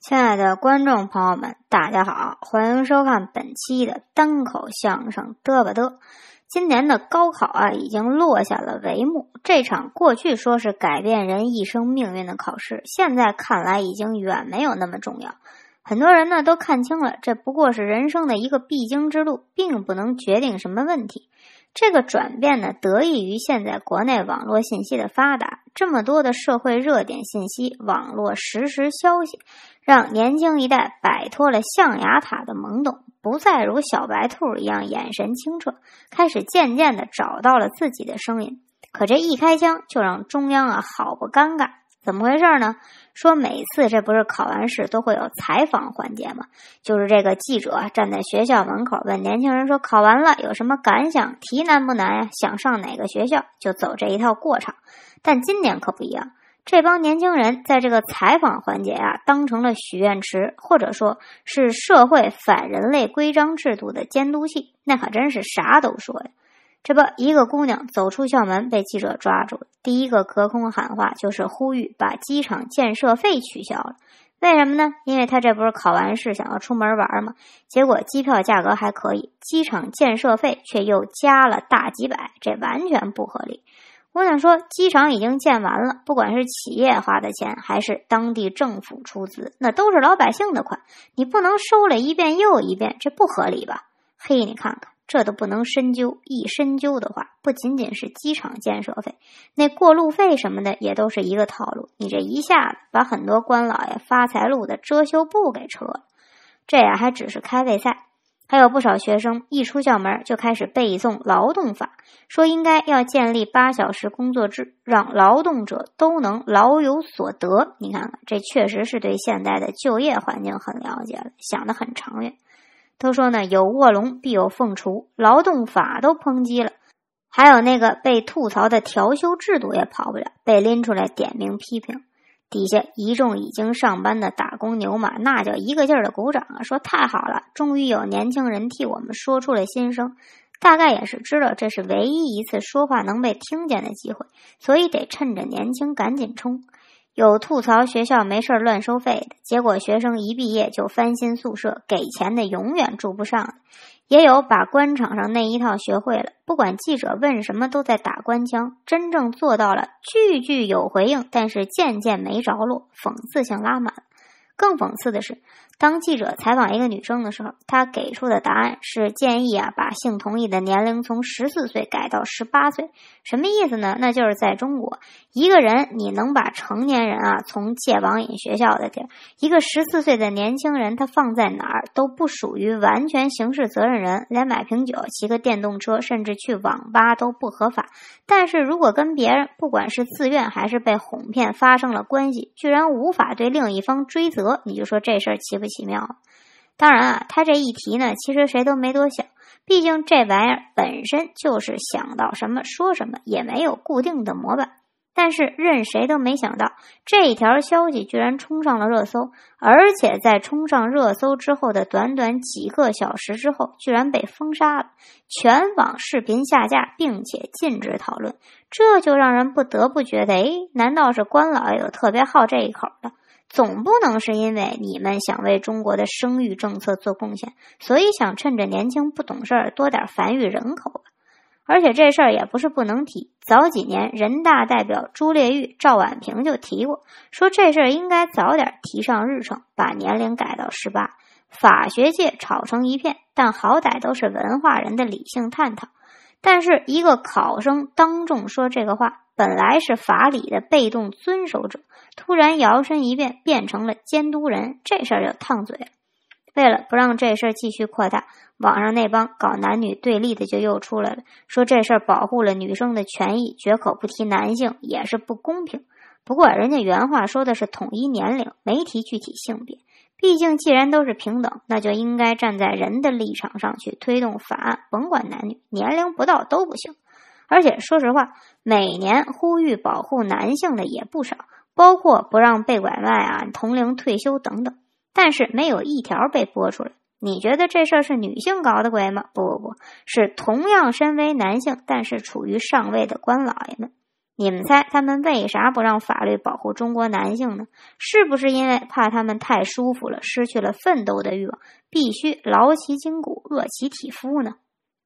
亲爱的观众朋友们，大家好，欢迎收看本期的单口相声嘚吧嘚。今年的高考已经落下了帷幕，这场过去说是改变人一生命运的考试，现在看来已经远没有那么重要。很多人呢都看清了，这不过是人生的一个必经之路，并不能决定什么问题。这个转变呢，得益于现在国内网络信息的发达，这么多的社会热点信息、网络实时消息，让年轻一代摆脱了象牙塔的懵懂，不再如小白兔一样眼神清澈，开始渐渐地找到了自己的声音。可这一开枪就让中央好不尴尬。怎么回事呢？说每次这不是考完试都会有采访环节吗？就是这个记者站在学校门口问年轻人说，考完了有什么感想，题难不难呀？想上哪个学校？就走这一套过场。但今年可不一样，这帮年轻人在这个采访环节当成了许愿池，或者说是社会反人类规章制度的监督器，那可真是啥都说呀。这不，一个姑娘走出校门被记者抓住了，第一个隔空喊话就是呼吁把机场建设费取消了。为什么呢？因为她这不是考完试想要出门玩吗？结果机票价格还可以，机场建设费却又加了大几百，这完全不合理。我想说，机场已经建完了，不管是企业花的钱还是当地政府出资，那都是老百姓的款，你不能收了一遍又一遍，这不合理吧？嘿，你看看，这都不能深究，一深究的话，不仅仅是机场建设费，那过路费什么的也都是一个套路。你这一下子把很多官老爷发财路的遮羞布给撤了。这还只是开胃菜，还有不少学生一出校门就开始背诵劳动法，说应该要建立8小时工作制，让劳动者都能劳有所得。你看看，这确实是对现在的就业环境很了解了，想得很长远。都说呢，有卧龙必有凤雏，劳动法都抨击了，还有那个被吐槽的调休制度也跑不了，被拎出来点名批评。底下一众已经上班的打工牛马那叫一个劲儿的鼓掌说太好了，终于有年轻人替我们说出了心声。大概也是知道这是唯一一次说话能被听见的机会，所以得趁着年轻赶紧冲。有吐槽学校没事乱收费的，结果学生一毕业就翻新宿舍，给钱的永远住不上的。也有把官场上那一套学会了，不管记者问什么都在打官腔，真正做到了句句有回应，但是件件没着落，讽刺性拉满。更讽刺的是，当记者采访一个女生的时候，她给出的答案是建议把性同意的年龄从14岁改到18岁。什么意思呢？那就是在中国，一个人你能把成年人从戒网瘾学校的地儿，一个14岁的年轻人他放在哪儿都不属于完全刑事责任人，连买瓶酒、骑个电动车，甚至去网吧都不合法。但是如果跟别人不管是自愿还是被哄骗发生了关系，居然无法对另一方追责，你就说这事儿奇不奇妙？当然他这一提呢，其实谁都没多想，毕竟这玩意儿本身就是想到什么说什么，也没有固定的模板。但是任谁都没想到，这一条消息居然冲上了热搜，而且在冲上热搜之后的短短几个小时之后，居然被封杀了，全网视频下架，并且禁止讨论。这就让人不得不觉得，难道是官老爷有特别好这一口的？总不能是因为你们想为中国的生育政策做贡献，所以想趁着年轻不懂事多点繁育人口吧。而且这事儿也不是不能提，早几年人大代表朱列玉、赵婉平就提过，说这事儿应该早点提上日程，把年龄改到18。法学界吵成一片，但好歹都是文化人的理性探讨。但是一个考生当众说这个话，本来是法理的被动遵守者，突然摇身一变变成了监督人，这事儿就烫嘴了。为了不让这事儿继续扩大，网上那帮搞男女对立的就又出来了，说这事儿保护了女生的权益，绝口不提男性也是不公平。不过人家原话说的是统一年龄，没提具体性别。毕竟既然都是平等，那就应该站在人的立场上去推动法案，甭管男女，年龄不到都不行。而且说实话，每年呼吁保护男性的也不少，包括不让被拐卖同龄退休等等，但是没有一条被播出来。你觉得这事儿是女性搞的鬼吗？不，是同样身为男性但是处于上位的官老爷们。 你们猜他们为啥不让法律保护中国男性呢？是不是因为怕他们太舒服了，失去了奋斗的欲望，必须劳其筋骨，饿其体肤呢？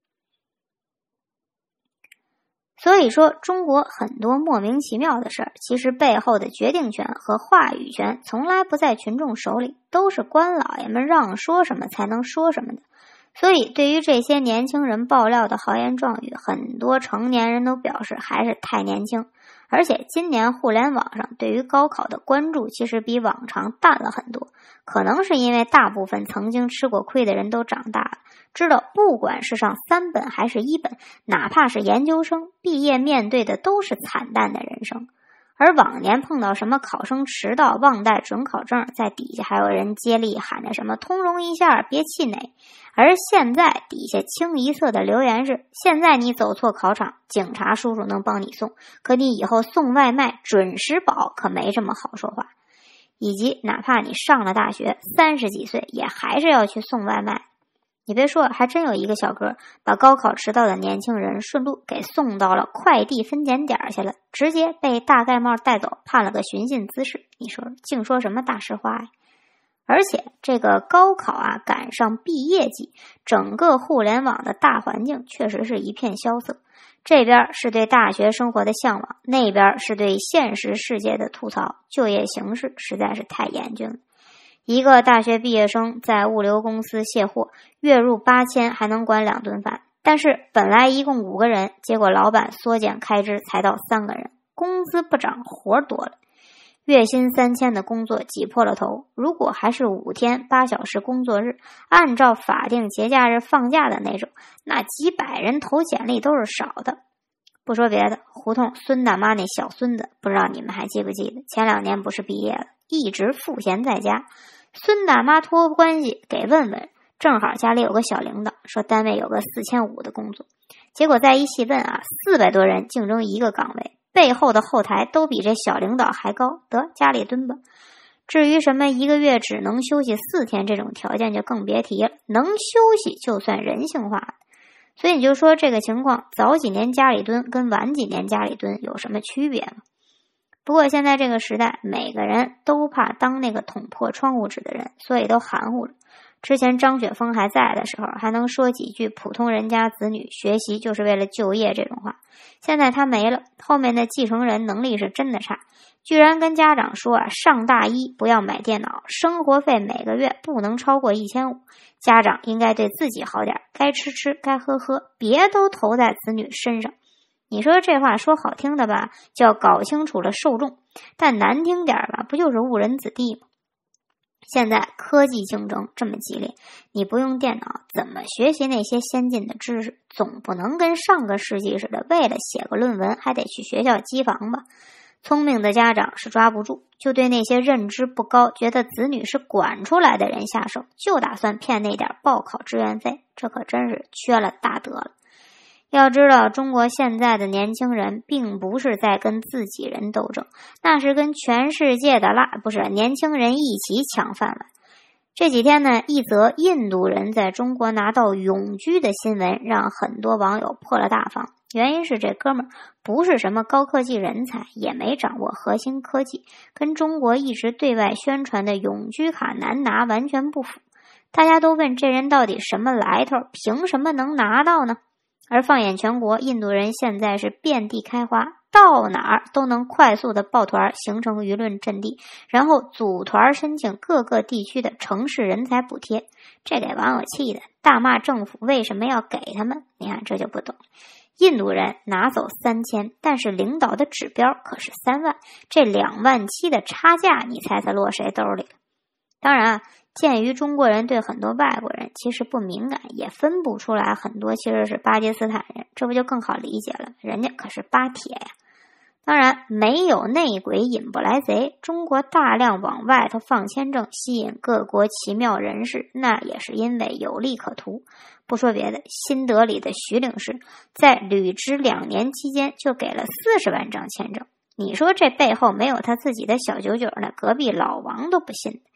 所以说，中国很多莫名其妙的事儿，其实背后的决定权和话语权从来不在群众手里，都是官老爷们让说什么才能说什么的。所以对于这些年轻人爆料的豪言壮语，很多成年人都表示还是太年轻。而且今年互联网上对于高考的关注其实比往常淡了很多，可能是因为大部分曾经吃过亏的人都长大了，知道不管是上3本还是1本，哪怕是研究生毕业，面对的都是惨淡的人生。而往年碰到什么考生迟到忘带准考证，在底下还有人接力喊着什么通融一下别气馁，而现在底下清一色的留言是，现在你走错考场，警察叔叔能帮你送，可你以后送外卖准时保可没这么好说话。以及哪怕你上了大学30几岁，也还是要去送外卖。你别说，还真有一个小哥把高考迟到的年轻人顺路给送到了快递分拣点去了，直接被大盖帽带走，判了个寻衅滋事。你说净说什么大实话呀？而且这个高考啊赶上毕业季，整个互联网的大环境确实是一片萧瑟。这边是对大学生活的向往，那边是对现实世界的吐槽，就业形势实在是太严峻了。一个大学毕业生在物流公司卸货，月入8000，还能管2顿饭，但是本来一共5个人，结果老板缩减开支才到3个人，工资不涨，活多了。月薪3000的工作挤破了头，如果还是5天8小时工作日，按照法定节假日放假的那种，那几百人投简历都是少的。不说别的，胡同孙大妈那小孙子，不知道你们还记不记得，前2年不是毕业了，一直赋闲在家。孙大妈托关系给问问，正好家里有个小领导，说单位有个4500的工作。结果再一细问啊，400多人竞争一个岗位，背后的后台都比这小领导还高，得家里蹲吧。至于什么1个月只能休息4天这种条件就更别提了，能休息就算人性化了。所以你就说这个情况，早几年家里蹲跟晚几年家里蹲有什么区别吗？不过现在这个时代，每个人都怕当那个捅破窗户纸的人，所以都含糊了。之前张雪峰还在的时候，还能说几句普通人家子女学习就是为了就业这种话。现在他没了，后面的继承人能力是真的差，居然跟家长说啊，上大一不要买电脑，生活费每个月不能超过1500，家长应该对自己好点，该吃吃该喝喝，别都投在子女身上。你说这话说好听的吧，叫搞清楚了受众，但难听点吧，不就是误人子弟吗？现在科技竞争这么激烈，你不用电脑怎么学习那些先进的知识？总不能跟上个世纪似的，为了写个论文还得去学校机房吧？聪明的家长是抓不住，就对那些认知不高，觉得子女是管出来的人下手，就打算骗那点报考志愿费，这可真是缺了大德了。要知道，中国现在的年轻人并不是在跟自己人斗争，那是跟全世界的年轻人一起抢饭碗。这几天呢，一则印度人在中国拿到永居的新闻，让很多网友破了大防。原因是这哥们儿不是什么高科技人才，也没掌握核心科技，跟中国一直对外宣传的永居卡难拿完全不符。大家都问这人到底什么来头，凭什么能拿到呢？而放眼全国，印度人现在是遍地开花，到哪儿都能快速的抱团，形成舆论阵地，然后组团申请各个地区的城市人才补贴，这给网友气的，大骂政府为什么要给他们？你看这就不懂。印度人拿走3000，但是领导的指标可是3万，这27000的差价，你猜猜落谁兜里了？当然鉴于中国人对很多外国人其实不敏感，也分不出来很多其实是巴基斯坦人，这不就更好理解了？人家可是巴铁呀。当然没有内鬼引不来贼，中国大量往外头放签证，吸引各国奇妙人士，那也是因为有利可图。不说别的，新德里的徐领事在履职2年期间就给了40万张签证，你说这背后没有他自己的小九九呢，隔壁老王都不信。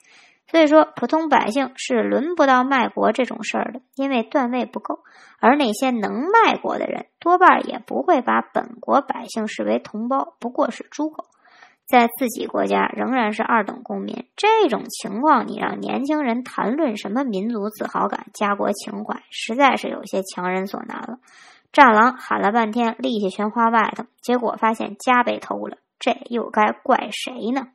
所以说，普通百姓是轮不到卖国这种事儿的，因为段位不够。而那些能卖国的人，多半也不会把本国百姓视为同胞，不过是诸侯，在自己国家仍然是二等公民。这种情况，你让年轻人谈论什么民族自豪感、家国情怀，实在是有些强人所难了。战狼喊了半天，力气全花外头，结果发现家被偷了，这又该怪谁呢？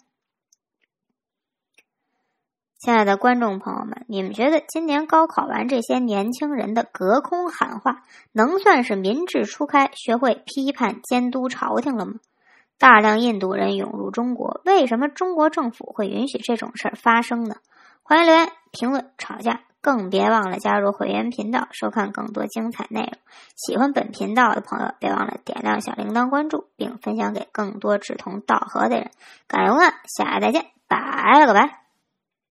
亲爱的观众朋友们，你们觉得今年高考完这些年轻人的隔空喊话，能算是民智初开，学会批判监督朝廷了吗？大量印度人涌入中国，为什么中国政府会允许这种事儿发生呢？欢迎留言、评论、吵架，更别忘了加入会员频道，收看更多精彩内容。喜欢本频道的朋友，别忘了点亮小铃铛关注，并分享给更多志同道合的人。感谢观看，下期再见，拜了个拜。